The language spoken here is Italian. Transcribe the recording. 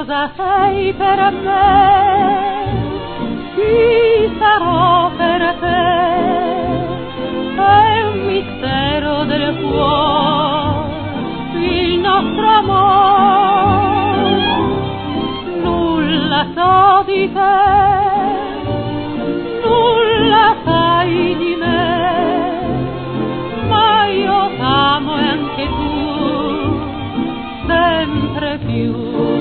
cosa sei per me, chi sarò per te, è un mistero del cuore, il nostro amore, nulla so di te, nulla sai di me, ma io t'amo e anche tu, sempre più.